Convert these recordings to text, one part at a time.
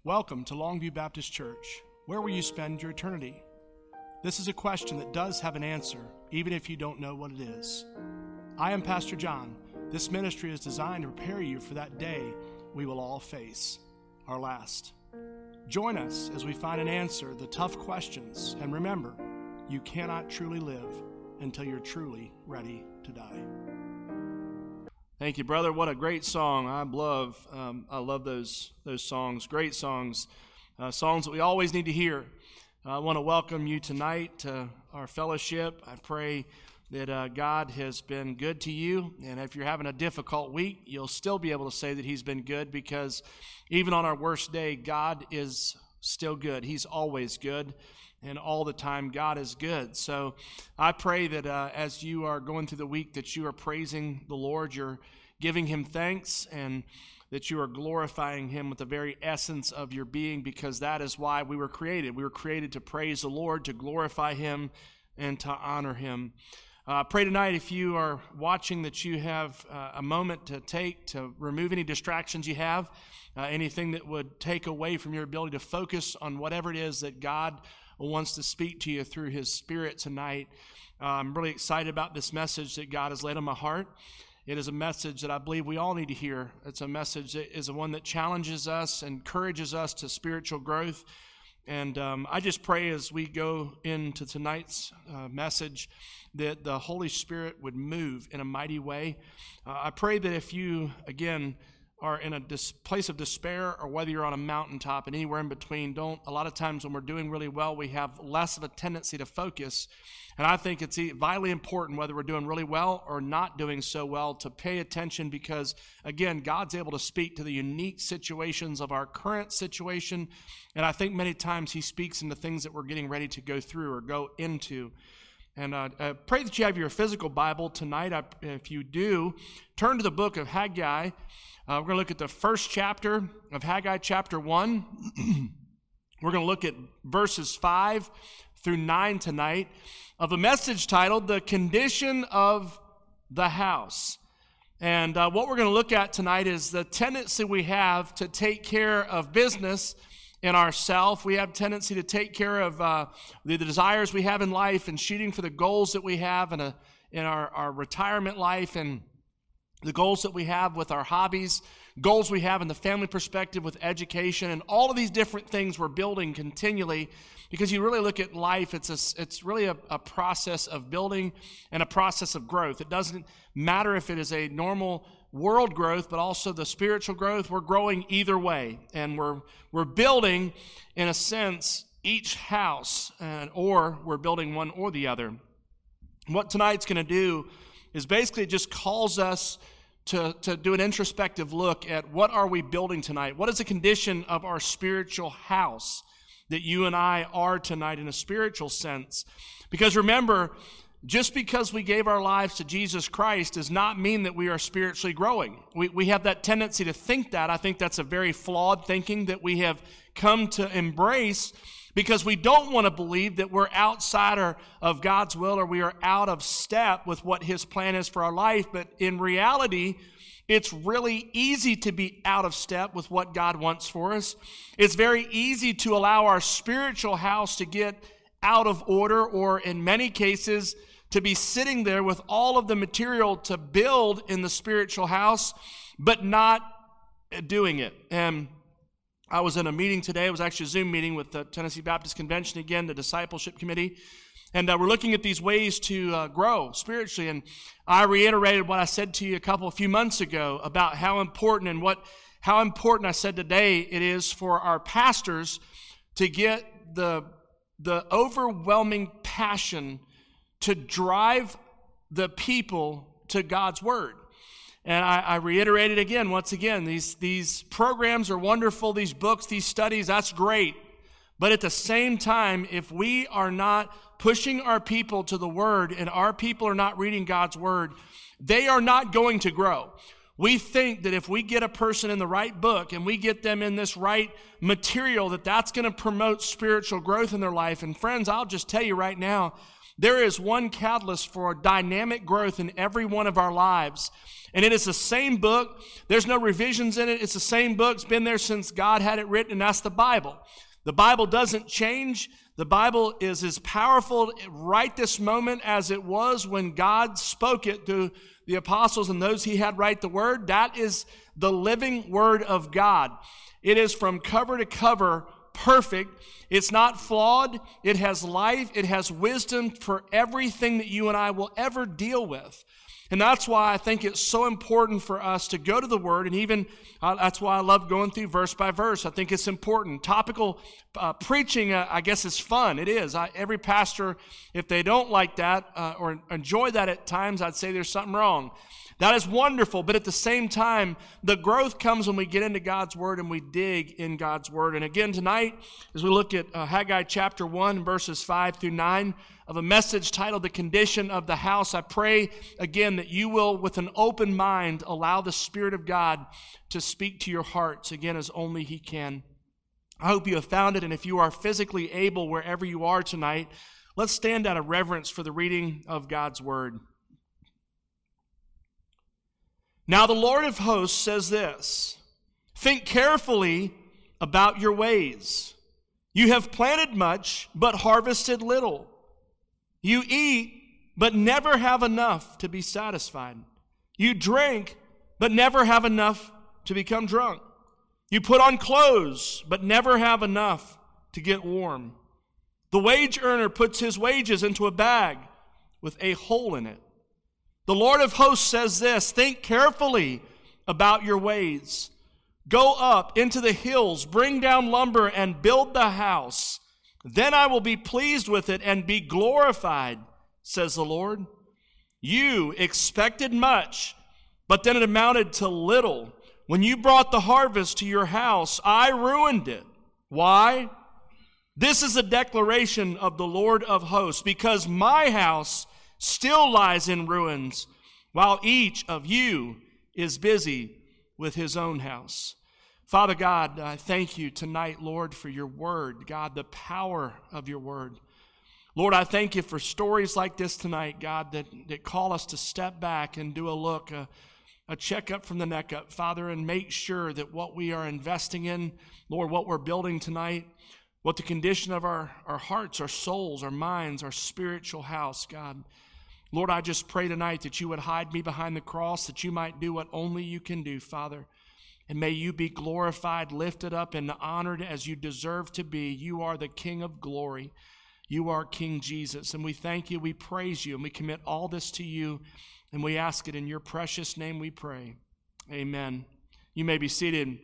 Welcome to Longview Baptist Church. Where will you spend your eternity? This is a question that does have an answer, even if you don't know what it is. I am Pastor John. This ministry is designed to prepare you for that day we will all face, our last. Join us as we find an answer to the tough questions, and remember, you cannot truly live until you're truly ready to die. Thank you, brother. What a great song. I love those songs. Great songs. Songs that we always need to hear. I want to welcome you tonight to our fellowship. I pray that God has been good to you. And if you're having a difficult week, you'll still be able to say that He's been good, because even on our worst day, God is still good. He's always good. And all the time, God is good. So I pray that as you are going through the week, that you are praising the Lord, you're giving Him thanks, and that you are glorifying Him with the very essence of your being, because that is why we were created. We were created to praise the Lord, to glorify Him, and to honor Him. Pray tonight, if you are watching, that you have a moment to take to remove any distractions you have, anything that would take away from your ability to focus on whatever it is that God wants to speak to you through His Spirit tonight. I'm really excited about this message that God has laid on my heart. It is a message that I believe we all need to hear. It's a message that is one that challenges us, encourages us to spiritual growth. And I just pray as we go into tonight's message that the Holy Spirit would move in a mighty way. I pray that if you, again, are in a place of despair, or whether you're on a mountaintop and anywhere in between, a lot of times when we're doing really well, we have less of a tendency to focus. And I think it's vitally important, whether we're doing really well or not doing so well, to pay attention, because, again, God's able to speak to the unique situations of our current situation. And I think many times He speaks into things that we're getting ready to go through or go into. And I pray that you have your physical Bible tonight. If you do, turn to the book of Haggai. We're going to look at the first chapter of Haggai, chapter 1. We're going to look at verses 5 through 9 tonight, of a message titled, The Condition of the House. And what we're going to look at tonight is the tendency we have to take care of business in ourselves. We have tendency to take care of the desires we have in life, and shooting for the goals that we have in our retirement life, and the goals that we have with our hobbies, goals we have in the family perspective with education, and all of these different things we're building continually, because you really look at life, it's really a process of building and a process of growth. It doesn't matter if it is a normal world growth, but also the spiritual growth. We're growing either way, and we're building, in a sense, each house, or we're building one or the other. What tonight's going to do is basically it just calls us to do an introspective look at what are we building tonight. What is the condition of our spiritual house that you and I are tonight in a spiritual sense? Because remember, just because we gave our lives to Jesus Christ does not mean that we are spiritually growing. We have that tendency to think that. I think that's a very flawed thinking that we have come to embrace, because we don't want to believe that we're outside of God's will, or we are out of step with what His plan is for our life. But in reality, it's really easy to be out of step with what God wants for us. It's very easy to allow our spiritual house to get out of order, or in many cases, to be sitting there with all of the material to build in the spiritual house, but not doing it. And I was in a meeting today. It was actually a Zoom meeting with the Tennessee Baptist Convention, again, the discipleship committee. And we're looking at these ways to grow spiritually. And I reiterated what I said to you a few months ago about how important I said today it is for our pastors to get the overwhelming passion to drive the people to God's Word. And I reiterated again, once again, these programs are wonderful, these books, these studies, that's great. But at the same time, if we are not pushing our people to the Word, and our people are not reading God's Word, they are not going to grow. We think that if we get a person in the right book and we get them in this right material, that's going to promote spiritual growth in their life. And friends, I'll just tell you right now, There is one catalyst for dynamic growth in every one of our lives. And it is the same book. There's no revisions in it. It's the same book. It's been there since God had it written, and that's the Bible. The Bible doesn't change. The Bible is as powerful right this moment as it was when God spoke it to the apostles and those he had write the word. That is the living word of God. It is from cover to cover perfect. It's not flawed. It has life. It has wisdom for everything that you and I will ever deal with. And that's why I think it's so important for us to go to the Word, and even that's why I love going through verse by verse. I think it's important. Topical preaching, I guess, is fun. It is. Every pastor, if they don't like that or enjoy that at times, I'd say there's something wrong. That is wonderful, but at the same time, the growth comes when we get into God's Word and we dig in God's Word. And again, tonight, as we look at Haggai chapter 1, verses 5 through 9, of a message titled The Condition of the House, I pray again that you will, with an open mind, allow the Spirit of God to speak to your hearts, again, as only He can. I hope you have found it, and if you are physically able, wherever you are tonight, let's stand out of reverence for the reading of God's Word. Now the Lord of hosts says this, think carefully about your ways. You have planted much, but harvested little. You eat, but never have enough to be satisfied. You drink, but never have enough to become drunk. You put on clothes, but never have enough to get warm. The wage earner puts his wages into a bag with a hole in it. The Lord of hosts says this, think carefully about your ways. Go up into the hills, bring down lumber, and build the house. Then I will be pleased with it and be glorified, says the Lord. You expected much, but then it amounted to little. When you brought the harvest to your house, I ruined it. Why? This is a declaration of the Lord of hosts, because my house still lies in ruins, while each of you is busy with his own house. Father God, I thank you tonight, Lord, for your word, God, the power of your word. Lord, I thank you for stories like this tonight, God, that call us to step back and do a look, a checkup from the neck up, Father, and make sure that what we are investing in, Lord, what we're building tonight, what the condition of our hearts, our souls, our minds, our spiritual house, God. Lord, I just pray tonight that you would hide me behind the cross, that you might do what only you can do, Father. And may you be glorified, lifted up, and honored as you deserve to be. You are the King of glory. You are King Jesus. And we thank you, we praise you, and we commit all this to you. And we ask it in your precious name we pray. Amen. You may be seated.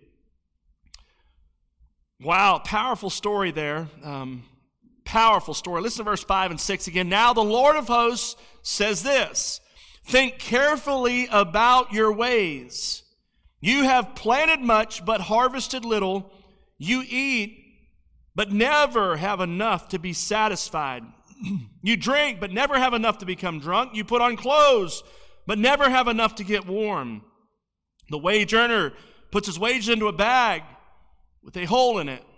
Wow, powerful story there. Powerful story. Listen to verse 5 and 6 again. Now the Lord of hosts says this, think carefully about your ways. You have planted much, but harvested little. You eat, but never have enough to be satisfied. You drink, but never have enough to become drunk. You put on clothes, but never have enough to get warm. The wage earner puts his wages into a bag with a hole in it.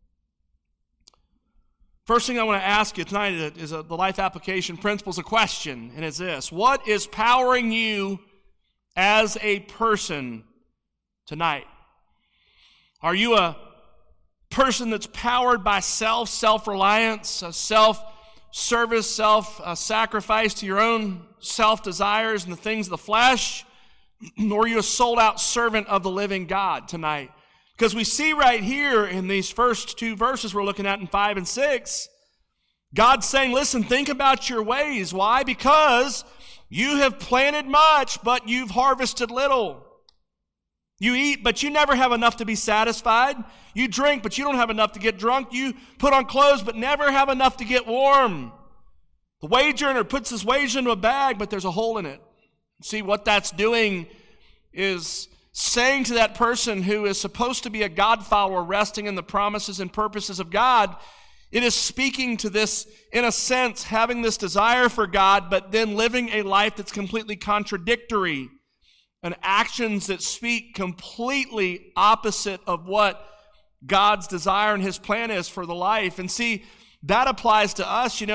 First thing I want to ask you tonight is the life application principles a question, and it's this. What is powering you as a person tonight? Are you a person that's powered by self-reliance, self-service, self-sacrifice to your own self-desires and the things of the flesh? Or are you a sold-out servant of the living God tonight? Because we see right here in these first two verses we're looking at in 5 and 6, God's saying, listen, think about your ways. Why? Because you have planted much, but you've harvested little. You eat, but you never have enough to be satisfied. You drink, but you don't have enough to get drunk. You put on clothes, but never have enough to get warm. The wage earner puts his wage into a bag, but there's a hole in it. See, what that's doing is saying to that person who is supposed to be a God follower, resting in the promises and purposes of God, it is speaking to this, in a sense, having this desire for God, but then living a life that's completely contradictory, and actions that speak completely opposite of what God's desire and his plan is for the life. And see, that applies to us. You know,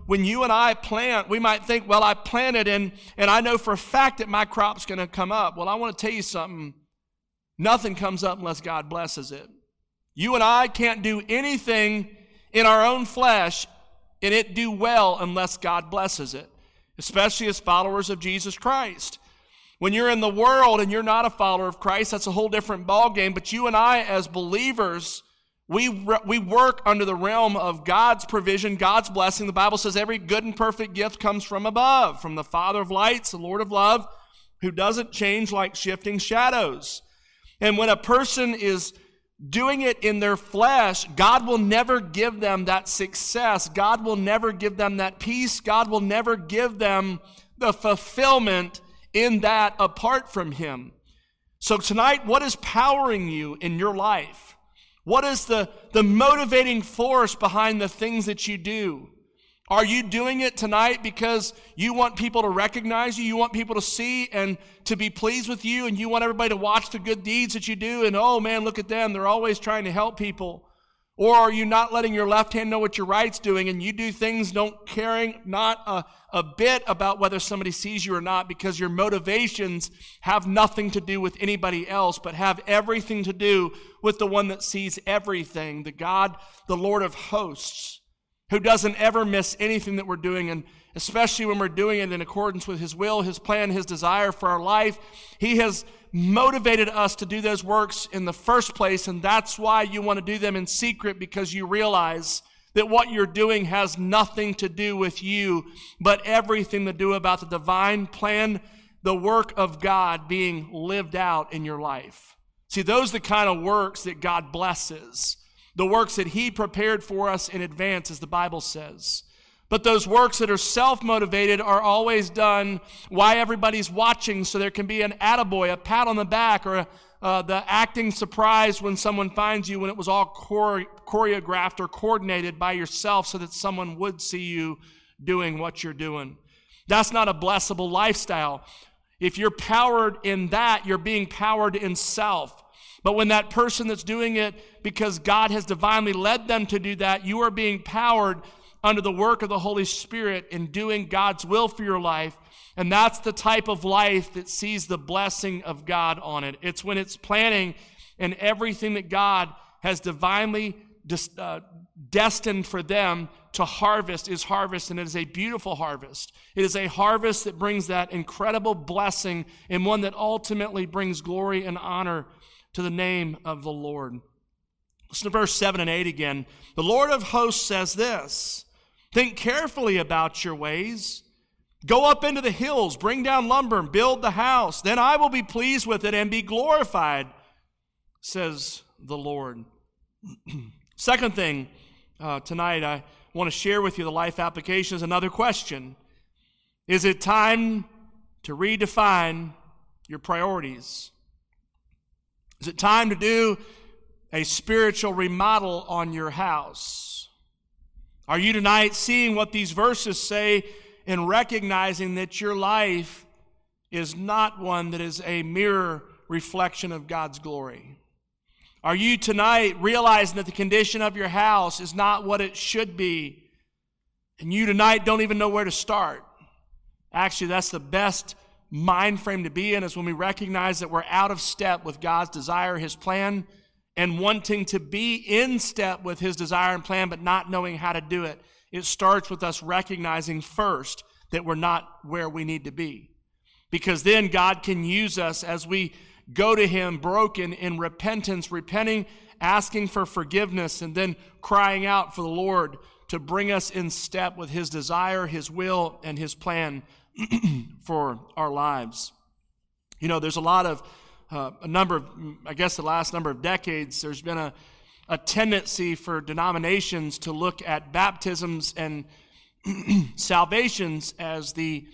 when you and I plant, we might think, well, I planted and I know for a fact that my crop's going to come up. Well, I want to tell you something. Nothing comes up unless God blesses it. You and I can't do anything in our own flesh and it do well unless God blesses it, especially as followers of Jesus Christ. When you're in the world and you're not a follower of Christ, that's a whole different ballgame. But you and I as believers, we work under the realm of God's provision, God's blessing. The Bible says every good and perfect gift comes from above, from the Father of lights, the Lord of love, who doesn't change like shifting shadows. And when a person is doing it in their flesh, God will never give them that success. God will never give them that peace. God will never give them the fulfillment in that apart from Him. So tonight, what is powering you in your life? What is the motivating force behind the things that you do? Are you doing it tonight because you want people to recognize you, you want people to see and to be pleased with you, and you want everybody to watch the good deeds that you do, and oh man, look at them, they're always trying to help people? Or are you not letting your left hand know what your right's doing, and you do things caring not a bit about whether somebody sees you or not, because your motivations have nothing to do with anybody else, but have everything to do with the one that sees everything, the God, the Lord of hosts, who doesn't ever miss anything that we're doing, and especially when we're doing it in accordance with His will, His plan, His desire for our life. He has motivated us to do those works in the first place, and that's why you want to do them in secret, because you realize that what you're doing has nothing to do with you, but everything to do about the divine plan, the work of God being lived out in your life. See, those are the kind of works that God blesses. The works that He prepared for us in advance, as the Bible says. But those works that are self-motivated are always done while everybody's watching, so there can be an attaboy, a pat on the back, or the acting surprise when someone finds you when it was all choreographed or coordinated by yourself so that someone would see you doing what you're doing. That's not a blessable lifestyle. If you're powered in that, you're being powered in self. But when that person that's doing it because God has divinely led them to do that, you are being powered under the work of the Holy Spirit in doing God's will for your life. And that's the type of life that sees the blessing of God on it. It's when it's planning and everything that God has divinely destined for them to harvest is harvest, and it is a beautiful harvest. It is a harvest that brings that incredible blessing, and one that ultimately brings glory and honor to the name of the Lord. Listen to verse 7 and 8 again. The Lord of hosts says this: think carefully about your ways. Go up into the hills, bring down lumber, and build the house. Then I will be pleased with it and be glorified, says the Lord. Second thing tonight I want to share with you, the life application, is another question. Is it time to redefine your priorities? Is it time to do a spiritual remodel on your house? Are you tonight seeing what these verses say and recognizing that your life is not one that is a mirror reflection of God's glory? Are you tonight realizing that the condition of your house is not what it should be, and you tonight don't even know where to start? Actually, that's the best mind frame to be in, is when we recognize that we're out of step with God's desire, His plan, and wanting to be in step with His desire and plan, but not knowing how to do it. It starts with us recognizing first that we're not where we need to be. Because then God can use us as we go to Him broken in repentance, repenting, asking for forgiveness, and then crying out for the Lord to bring us in step with His desire, His will, and His plan for our lives. You know, there's a lot of, the last number of decades, there's been a tendency for denominations to look at baptisms and salvations as the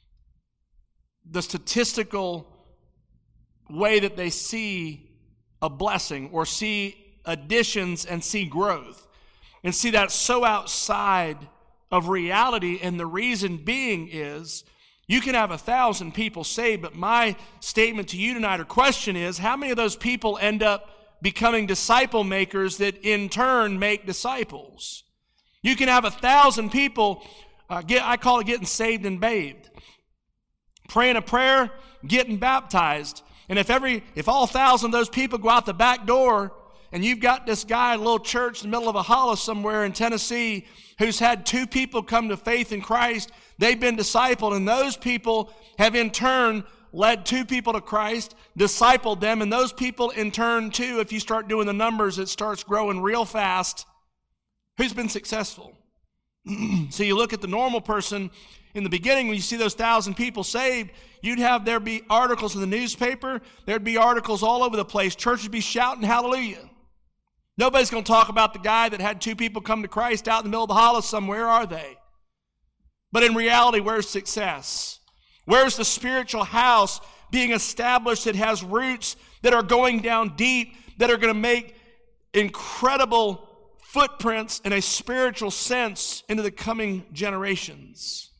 statistical way that they see a blessing, or see additions and see growth, and see that so outside of reality. And the reason being is you can have 1,000 people saved, but my statement to you tonight, or question, is how many of those people end up becoming disciple makers that in turn make disciples? You can have 1,000 people I call it getting saved and bathed. Praying a prayer, getting baptized. And if all 1,000 of those people go out the back door, and you've got this guy in a little church in the middle of a hollow somewhere in Tennessee who's had 2 people come to faith in Christ, they've been discipled, and those people have in turn led 2 people to Christ, discipled them, and those people in turn too, if you start doing the numbers, it starts growing real fast. Who's been successful? So you look at the normal person in the beginning, when you see those 1,000 people saved, there'd be articles in the newspaper, there'd be articles all over the place. Churches would be shouting hallelujah. Nobody's going to talk about the guy that had 2 people come to Christ out in the middle of the hollow somewhere, are they? But in reality, where's success? Where's the spiritual house being established that has roots that are going down deep, that are going to make incredible footprints in a spiritual sense into the coming generations?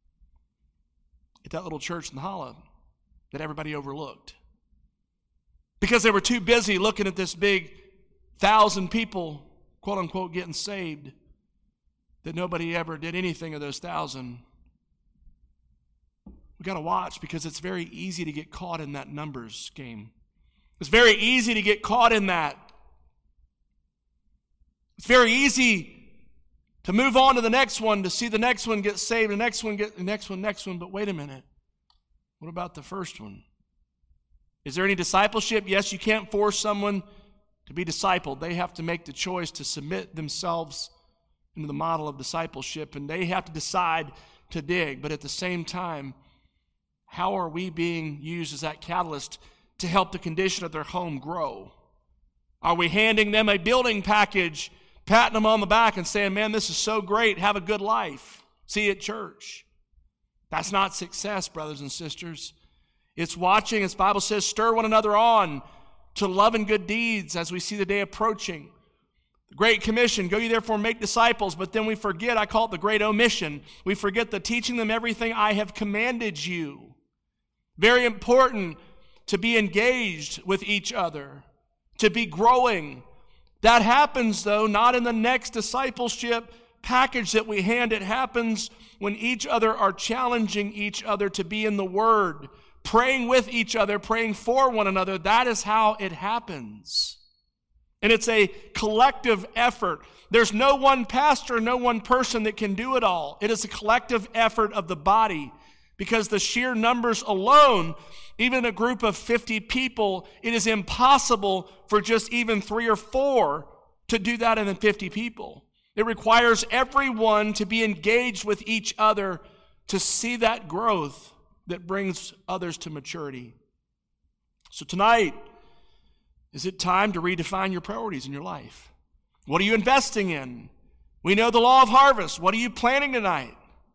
At that little church in the hollow that everybody overlooked. Because they were too busy looking at this big 1,000 people, quote unquote, getting saved, that nobody ever did anything of those 1,000. We've got to watch, because it's very easy to get caught in that numbers game. It's very easy to get caught in that. It's very easy to move on to the next one, to see the next one get saved, the next one get the next one. But wait a minute. What about the first one? Is there any discipleship? Yes, you can't force someone to be discipled. They have to make the choice to submit themselves into the model of discipleship, and they have to decide to dig. But at the same time, how are we being used as that catalyst to help the condition of their home grow? Are we handing them a building package, patting them on the back and saying, man, this is so great, have a good life, see you at church? That's not success, brothers and sisters. It's watching, as the Bible says, stir one another on to love and good deeds as we see the day approaching. The Great Commission, go ye therefore make disciples, but then we forget, I call it the Great Omission. We forget the teaching them everything I have commanded you. Very important to be engaged with each other, to be growing. That happens, though, not in the next discipleship package that we hand. It happens when each other are challenging each other to be in the Word, praying with each other, praying for one another. That is how it happens. And it's a collective effort. There's no one pastor, no one person that can do it all. It is a collective effort of the body, because the sheer numbers alone, even a group of 50 people, it is impossible for just even 3 or 4 to do that in 50 people. It requires everyone to be engaged with each other to see that growth that brings others to maturity. So tonight, is it time to redefine your priorities in your life? What are you investing in? We know the law of harvest. What are you planting tonight?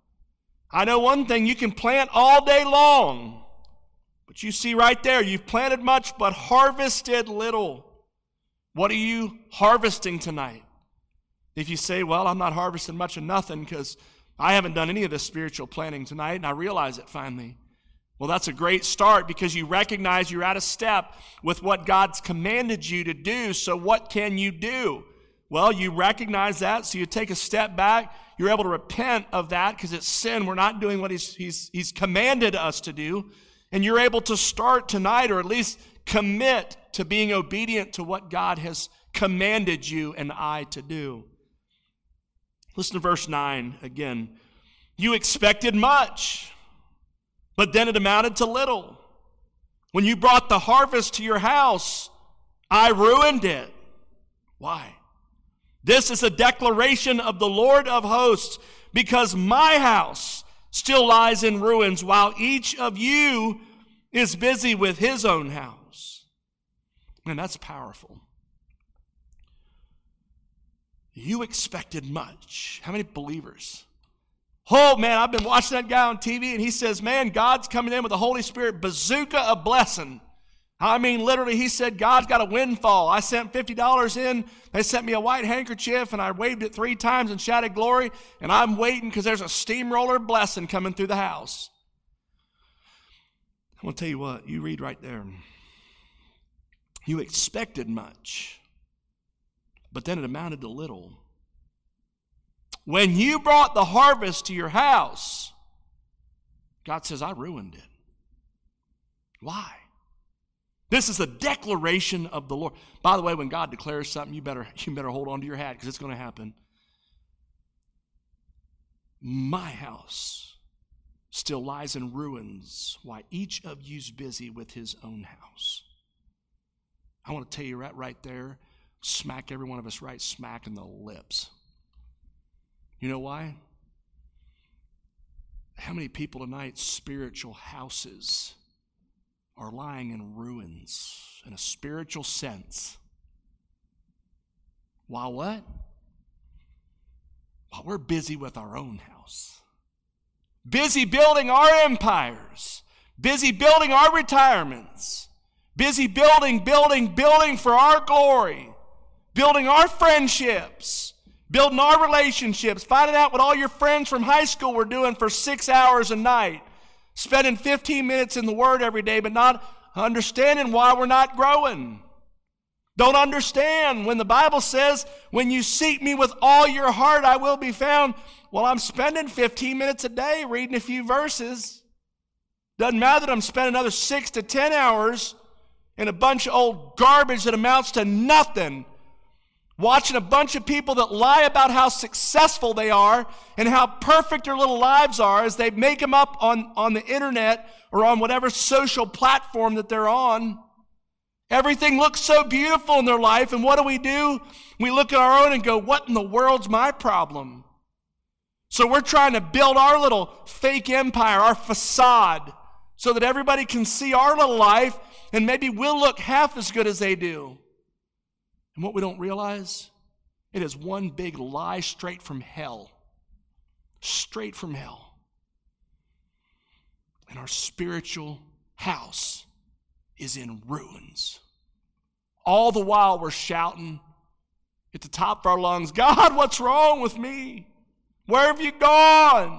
I know one thing, you can plant all day long, but you see right there, you've planted much but harvested little. What are you harvesting tonight? If you say, well, I'm not harvesting much of nothing because I haven't done any of this spiritual planting tonight, and I realize it finally. Well, that's a great start, because you recognize you're out of step with what God's commanded you to do. So what can you do? Well, you recognize that, so you take a step back. You're able to repent of that because it's sin. We're not doing what he's commanded us to do. And you're able to start tonight, or at least commit to being obedient to what God has commanded you and I to do. Listen to verse 9 again. You expected much, but then it amounted to little. When you brought the harvest to your house, I ruined it. Why? This is a declaration of the Lord of hosts, because my house still lies in ruins while each of you is busy with his own house. Man, that's powerful. You expected much. How many believers? Oh, man, I've been watching that guy on TV, and he says, man, God's coming in with the Holy Spirit, bazooka a blessing. I mean, literally, he said, God's got a windfall. I sent $50 in. They sent me a white handkerchief, and I waved it 3 times and shouted glory, and I'm waiting because there's a steamroller blessing coming through the house. I'm going to tell you what, you read right there. You expected much, but then it amounted to little. when you brought the harvest to your house, God says, I ruined it. Why? This is a declaration of the Lord. By the way, when God declares something, you better hold on to your hat because it's going to happen. My house still lies in ruins while each of you's busy with his own house. I want to tell you right there, smack every one of us right smack in the lips. You know why? How many people tonight, spiritual houses are lying in ruins in a spiritual sense? While what? While we're busy with our own house. Busy building our empires. Busy building our retirements. Busy building for our glory. Building our friendships. Building our relationships. Finding out what all your friends from high school were doing for 6 hours a night. Spending 15 minutes in the Word every day, but not understanding why we're not growing. Don't understand when the Bible says, when you seek me with all your heart, I will be found. Well, I'm spending 15 minutes a day reading a few verses. Doesn't matter that I'm spending another 6 to 10 hours in a bunch of old garbage that amounts to nothing. Watching a bunch of people that lie about how successful they are and how perfect their little lives are as they make them up on the internet or on whatever social platform that they're on. Everything looks so beautiful in their life, and what do? We look at our own and go, what in the world's my problem? So we're trying to build our little fake empire, our facade, so that everybody can see our little life, and maybe we'll look half as good as they do. And what we don't realize, it is one big lie straight from hell. Straight from hell. And our spiritual house is in ruins. All the while we're shouting at the top of our lungs, God, what's wrong with me? Where have you gone?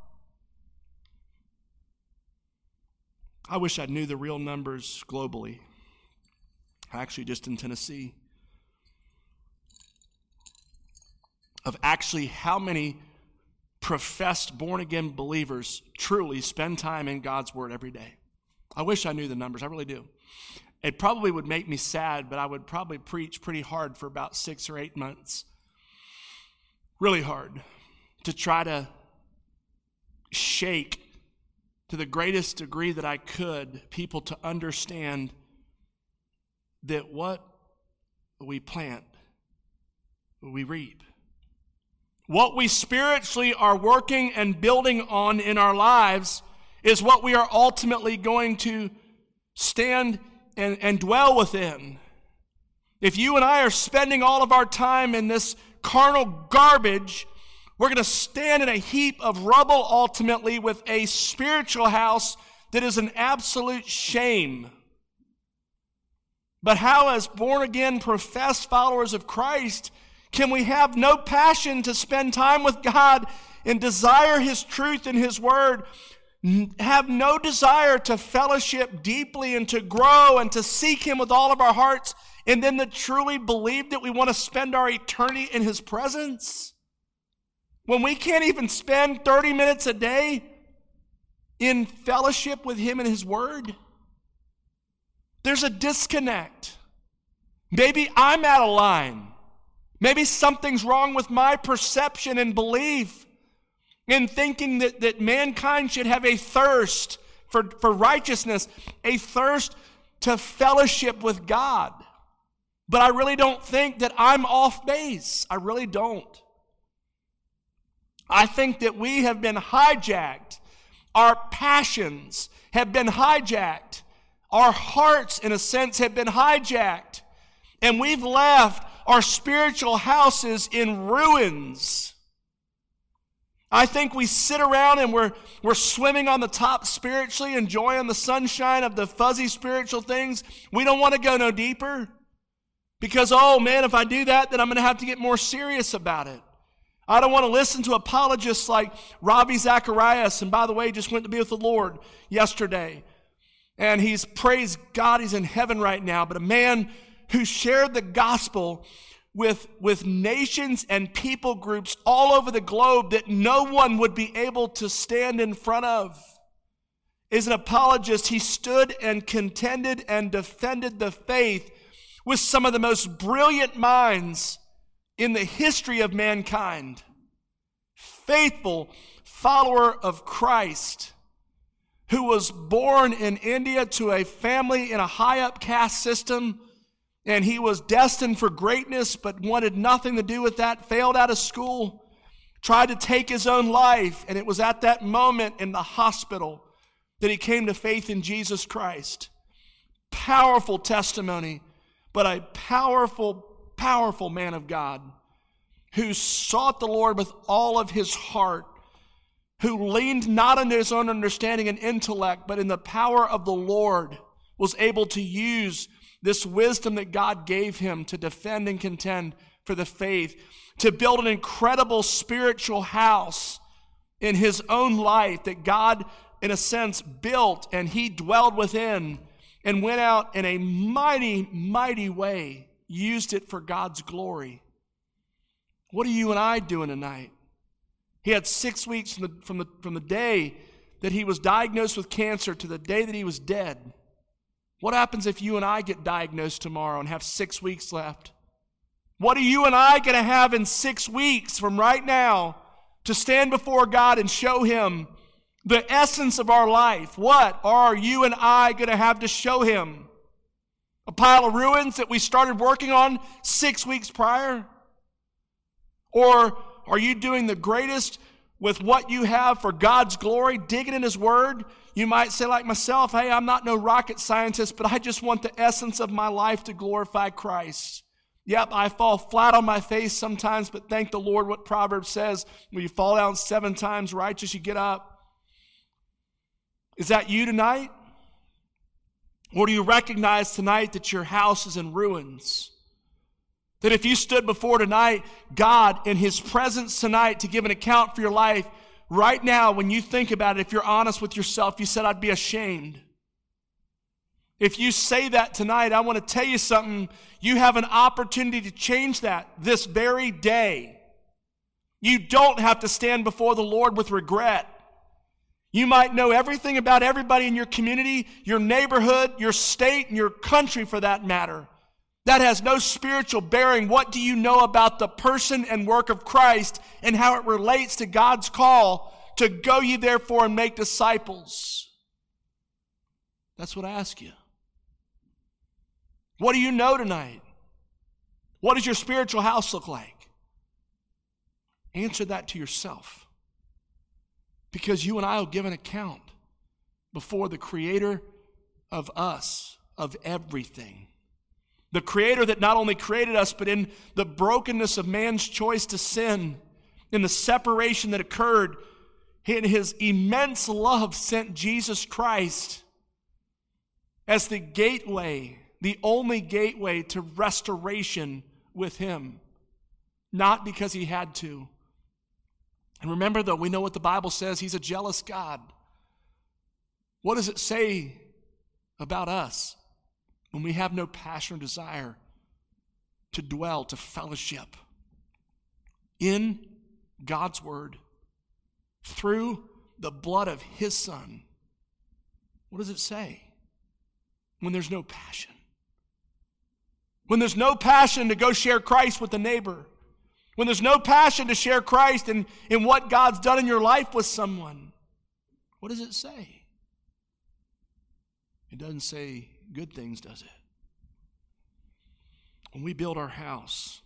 I wish I knew the real numbers globally. Actually, just in Tennessee. Of actually how many professed born-again believers truly spend time in God's Word every day. I wish I knew the numbers. I really do. It probably would make me sad, but I would probably preach pretty hard for about 6 or 8 months. Really hard to try to shake to the greatest degree that I could people to understand that what we plant, we reap. What we spiritually are working and building on in our lives is what we are ultimately going to stand and dwell within. If you and I are spending all of our time in this carnal garbage, we're going to stand in a heap of rubble ultimately with a spiritual house that is an absolute shame. But how, as born-again, professed followers of Christ, can we have no passion to spend time with God and desire His truth and His Word, have no desire to fellowship deeply and to grow and to seek Him with all of our hearts, and then to truly believe that we want to spend our eternity in His presence? When we can't even spend 30 minutes a day in fellowship with Him and His Word? There's a disconnect. Maybe I'm out of line. Maybe something's wrong with my perception and belief in thinking that mankind should have a thirst for righteousness, a thirst to fellowship with God. But I really don't think that I'm off base. I really don't. I think that we have been hijacked. Our passions have been hijacked. Our hearts, in a sense, have been hijacked. And we've left our spiritual houses in ruins. I think we sit around and we're swimming on the top spiritually, enjoying the sunshine of the fuzzy spiritual things. We don't want to go no deeper because, oh man, if I do that, then I'm going to have to get more serious about it. I don't want to listen to apologists like Ravi Zacharias, and by the way, just went to be with the Lord yesterday. And praised God, he's in heaven right now, but a man who shared the gospel with nations and people groups all over the globe that no one would be able to stand in front of. As an apologist, he stood and contended and defended the faith with some of the most brilliant minds in the history of mankind. Faithful follower of Christ, who was born in India to a family in a high-up caste system, and he was destined for greatness but wanted nothing to do with that, failed out of school, tried to take his own life, and it was at that moment in the hospital that he came to faith in Jesus Christ. Powerful testimony, but a powerful, powerful man of God who sought the Lord with all of his heart, who leaned not on his own understanding and intellect, but in the power of the Lord was able to use this wisdom that God gave him to defend and contend for the faith, to build an incredible spiritual house in his own life that God, in a sense, built, and he dwelled within and went out in a mighty, mighty way, used it for God's glory. What are you and I doing tonight? He had 6 weeks from the day that he was diagnosed with cancer to the day that he was dead. What happens if you and I get diagnosed tomorrow and have 6 weeks left? What are you and I going to have in 6 weeks from right now to stand before God and show him the essence of our life? What are you and I going to have to show him? A pile of ruins that we started working on 6 weeks prior? Or are you doing the greatest with what you have for God's glory, digging in his word? You might say like myself, hey, I'm not no rocket scientist, but I just want the essence of my life to glorify Christ. Yep, I fall flat on my face sometimes, but thank the Lord what Proverbs says, when you fall down 7 times righteous, you get up. Is that you tonight? Or do you recognize tonight that your house is in ruins? That if you stood before tonight, God in his presence tonight to give an account for your life, right now when you think about it, if you're honest with yourself, you said, I'd be ashamed. If you say that tonight, I want to tell you something. You have an opportunity to change that this very day. You don't have to stand before the Lord with regret. You might know everything about everybody in your community, your neighborhood, your state, and your country for that matter. That has no spiritual bearing. What do you know about the person and work of Christ and how it relates to God's call to go ye therefore and make disciples? That's what I ask you. What do you know tonight? What does your spiritual house look like? Answer that to yourself. Because you and I will give an account before the Creator of us, of everything. The Creator that not only created us, but in the brokenness of man's choice to sin, in the separation that occurred, in his immense love sent Jesus Christ as the gateway, the only gateway to restoration with him. Not because he had to. And remember, though, we know what the Bible says. He's a jealous God. What does it say about us when we have no passion or desire to dwell, to fellowship in God's word through the blood of his Son? What does it say? When there's no passion. When there's no passion to go share Christ with the neighbor. When there's no passion to share Christ in what God's done in your life with someone. What does it say? It doesn't say good things, does it? When we build our house,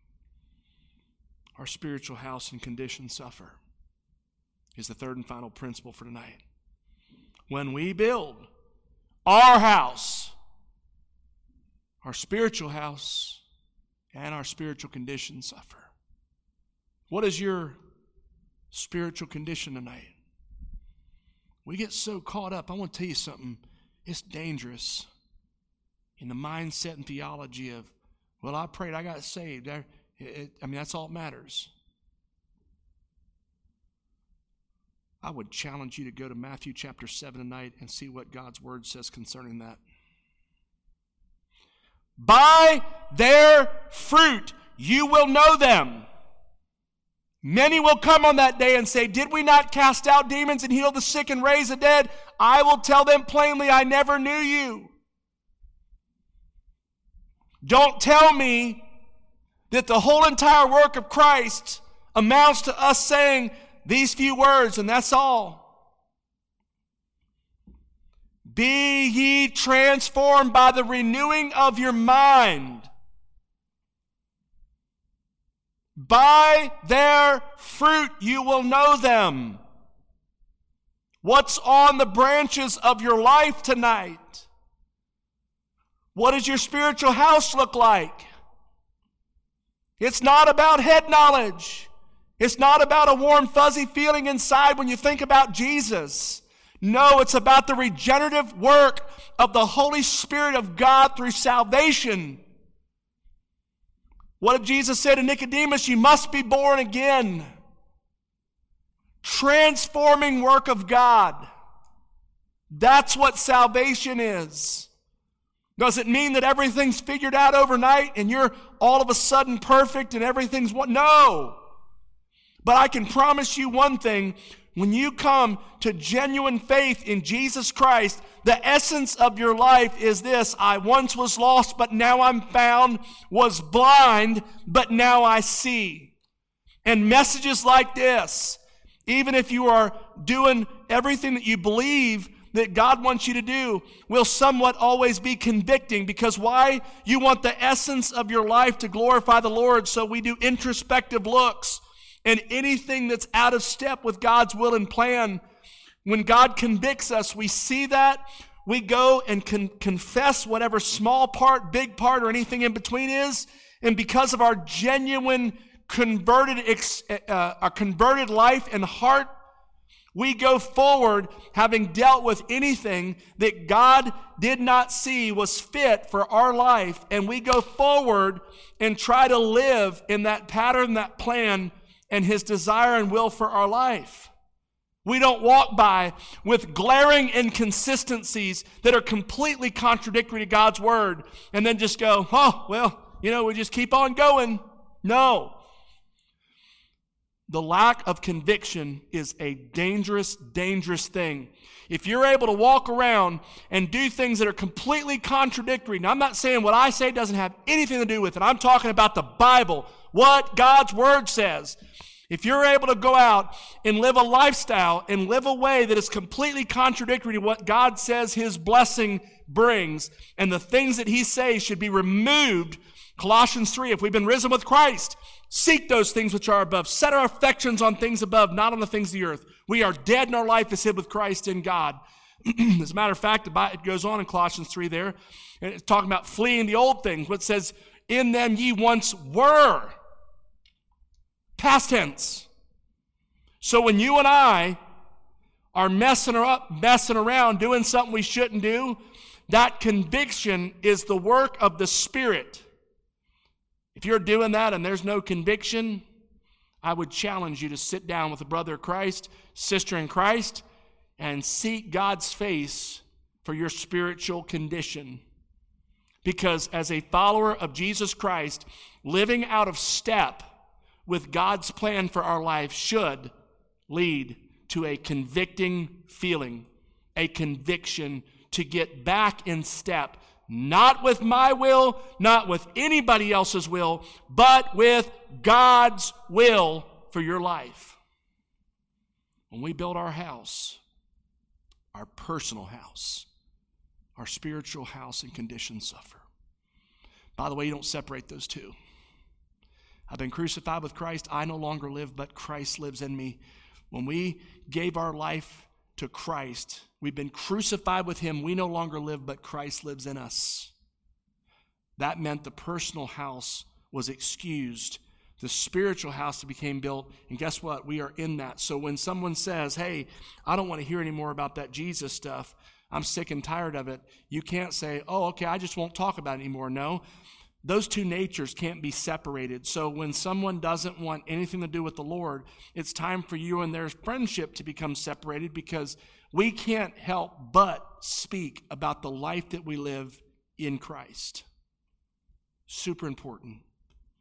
our spiritual house and condition suffer, is the third and final principle for tonight. When we build our house, our spiritual house, and our spiritual condition suffer. What is your spiritual condition tonight? We get so caught up. I want to tell you something. It's dangerous in the mindset and theology of, well, I prayed, I got saved. That's all that matters. I would challenge you to go to Matthew chapter 7 tonight and see what God's word says concerning that. By their fruit you will know them. Many will come on that day and say, did we not cast out demons and heal the sick and raise the dead? I will tell them plainly, I never knew you. Don't tell me that the whole entire work of Christ amounts to us saying these few words and that's all. Be ye transformed by the renewing of your mind. By their fruit you will know them. What's on the branches of your life tonight? What does your spiritual house look like? It's not about head knowledge. It's not about a warm, fuzzy feeling inside when you think about Jesus. No, it's about the regenerative work of the Holy Spirit of God through salvation. What did Jesus say to Nicodemus? You must be born again. Transforming work of God. That's what salvation is. Does it mean that everything's figured out overnight and you're all of a sudden perfect and everything's what? No. But I can promise you one thing. When you come to genuine faith in Jesus Christ, the essence of your life is this: I once was lost, but now I'm found, was blind, but now I see. And messages like this, even if you are doing everything that you believe that God wants you to do, will somewhat always be convicting. Because why? You want the essence of your life to glorify the Lord, so we do introspective looks. And anything that's out of step with God's will and plan, when God convicts us, we see that, we go and confess whatever small part, big part, or anything in between is, and because of our genuine converted life and heart, we go forward having dealt with anything that God did not see was fit for our life, and we go forward and try to live in that pattern, that plan, and His desire and will for our life. We don't walk by with glaring inconsistencies that are completely contradictory to God's Word and then just go, oh, well, we just keep on going. No. The lack of conviction is a dangerous, dangerous thing. If you're able to walk around and do things that are completely contradictory, now I'm not saying what I say doesn't have anything to do with it. I'm talking about the Bible, what God's Word says. If you're able to go out and live a lifestyle and live a way that is completely contradictory to what God says His blessing brings, and the things that He says should be removed, Colossians 3, if we've been risen with Christ, seek those things which are above. Set our affections on things above, not on the things of the earth. We are dead and our life is hid with Christ in God. As a matter of fact, it goes on in Colossians 3 there. And it's talking about fleeing the old things. What says, in them ye once were. Past tense. So when you and I are messing around, doing something we shouldn't do, that conviction is the work of the Spirit. If you're doing that and there's no conviction, I would challenge you to sit down with a brother of Christ, sister in Christ, and seek God's face for your spiritual condition. Because as a follower of Jesus Christ, living out of step with God's plan for our life should lead to a convicting feeling, a conviction to get back in step, not with my will, not with anybody else's will, but with God's will for your life. When we build our house, our personal house, our spiritual house and condition suffer. By the way, you don't separate those two. I've been crucified with Christ. I no longer live, but Christ lives in me. When we gave our life to Christ, we've been crucified with Him. We no longer live, but Christ lives in us. That meant the personal house was excused. The spiritual house became built. And guess what? We are in that. So when someone says, hey, I don't want to hear any more about that Jesus stuff, I'm sick and tired of it, you can't say, oh, okay, I just won't talk about it anymore. No. Those two natures can't be separated. So when someone doesn't want anything to do with the Lord, it's time for you and their friendship to become separated, because we can't help but speak about the life that we live in Christ. Super important.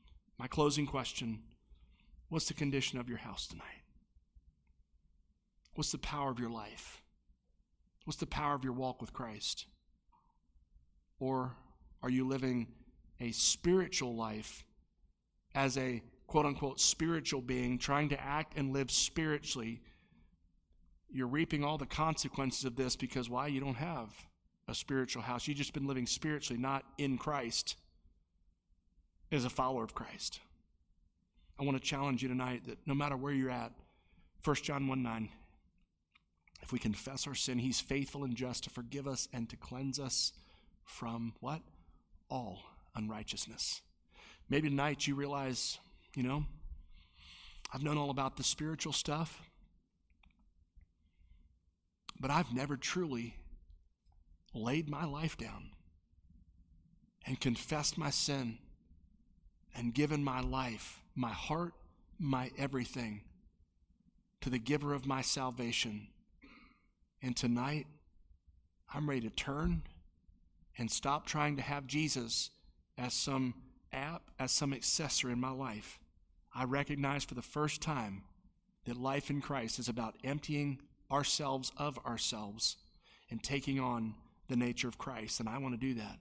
My closing question, what's the condition of your house tonight? What's the power of your life? What's the power of your walk with Christ? Or are you living a spiritual life as a quote-unquote spiritual being, trying to act and live spiritually? You're reaping all the consequences of this because why? You don't have a spiritual house. You've just been living spiritually, not in Christ, as a follower of Christ. I want to challenge you tonight that no matter where you're at, 1 John 1:9, if we confess our sin, he's faithful and just to forgive us and to cleanse us from what? All unrighteousness. Maybe tonight you realize, I've known all about the spiritual stuff, but I've never truly laid my life down and confessed my sin and given my life, my heart, my everything to the giver of my salvation. And tonight, I'm ready to turn and stop trying to have Jesus as some app, as some accessory in my life. I recognize for the first time that life in Christ is about emptying ourselves of ourselves and taking on the nature of Christ, and I want to do that.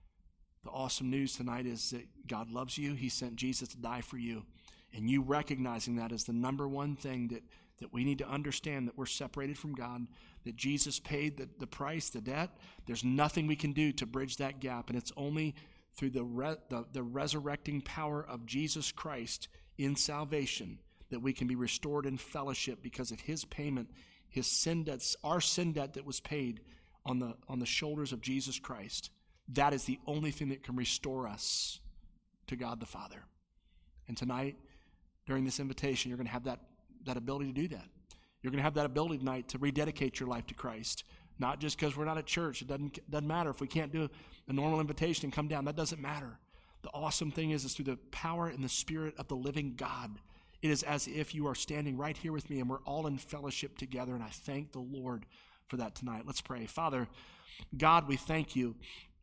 The awesome news tonight is that God loves you. He sent Jesus to die for you, and you recognizing that is the number one thing that we need to understand, that we're separated from God, that Jesus paid the price, the debt. There's nothing we can do to bridge that gap, and it's only through the resurrecting power of Jesus Christ in salvation that we can be restored in fellowship because of his payment, his sin debt, our sin debt that was paid on the shoulders of Jesus Christ. That is the only thing that can restore us to God the Father. And tonight, during this invitation, you're going to have that ability to do that. You're going to have that ability tonight to rededicate your life to Christ. Not just because we're not at church. It doesn't matter if we can't do a normal invitation and come down. That doesn't matter. The awesome thing is through the power and the Spirit of the living God. It is as if you are standing right here with me and we're all in fellowship together, and I thank the Lord for that tonight. Let's pray. Father, God, we thank you,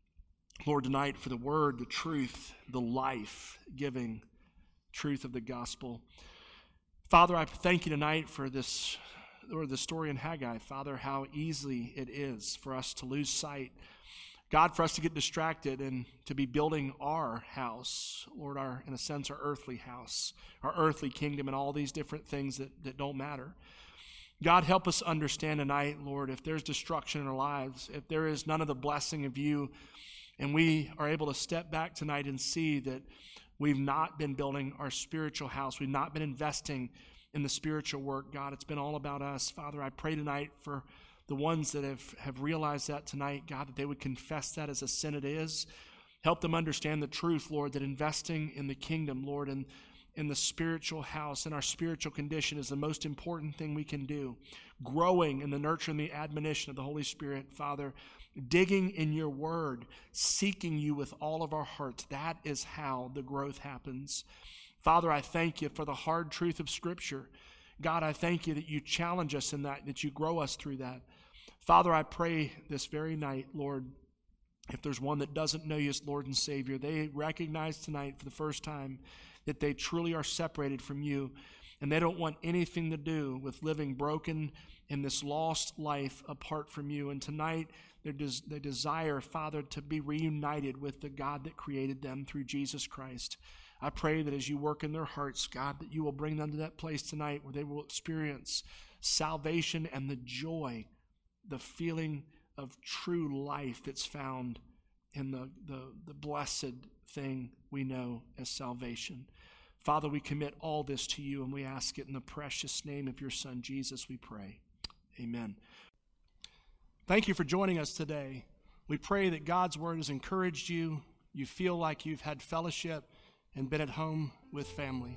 Lord, tonight for the word, the truth, the life-giving truth of the gospel. Father, I thank you tonight for this, Lord, the story in Haggai. Father, how easily it is for us to lose sight. God, for us to get distracted and to be building our house, Lord, in a sense, our earthly house, our earthly kingdom, and all these different things that don't matter. God, help us understand tonight, Lord, if there's destruction in our lives, if there is none of the blessing of you, and we are able to step back tonight and see that we've not been building our spiritual house, we've not been investing in the spiritual work, God, it's been all about us. Father, I pray tonight for the ones that have realized that tonight, God, that they would confess that as a sin it is. Help them understand the truth, Lord, that investing in the kingdom, Lord, and in the spiritual house and our spiritual condition is the most important thing we can do. Growing in the nurture and the admonition of the Holy Spirit, Father, digging in your word, seeking you with all of our hearts. That is how the growth happens. Father, I thank you for the hard truth of Scripture. God, I thank you that you challenge us in that you grow us through that. Father, I pray this very night, Lord, if there's one that doesn't know you as Lord and Savior, they recognize tonight for the first time that they truly are separated from you, and they don't want anything to do with living broken in this lost life apart from you. And tonight, they desire, Father, to be reunited with the God that created them through Jesus Christ. I pray that as you work in their hearts, God, that you will bring them to that place tonight where they will experience salvation and the joy, the feeling of true life that's found in the blessed thing we know as salvation. Father, we commit all this to you, and we ask it in the precious name of your Son, Jesus, we pray. Amen. Thank you for joining us today. We pray that God's word has encouraged you. You feel like you've had fellowship and been at home with family.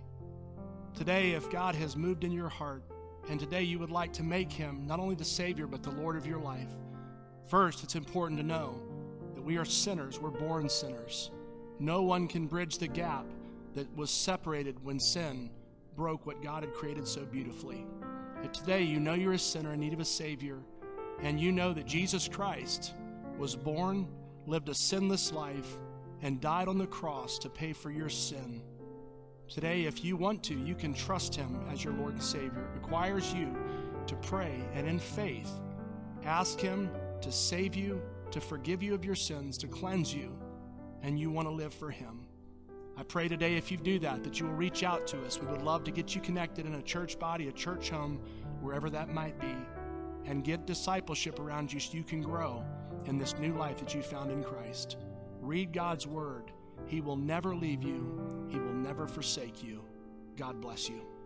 Today, if God has moved in your heart, and today you would like to make him not only the Savior, but the Lord of your life, first, it's important to know that we are sinners. We're born sinners. No one can bridge the gap that was separated when sin broke what God had created so beautifully. If today you know you're a sinner in need of a Savior, and you know that Jesus Christ was born, lived a sinless life, and died on the cross to pay for your sin, Today, if you want to, you can trust Him as your Lord and Savior. It requires you to pray and in faith ask Him to save you, to forgive you of your sins, to cleanse you, and you want to live for Him. I pray today if you do that, that you will reach out to us. We would love to get you connected in a church body, a church home, wherever that might be, and get discipleship around you so you can grow in this new life that you found in Christ. Read God's Word. He will never leave you. He will never forsake you. God bless you.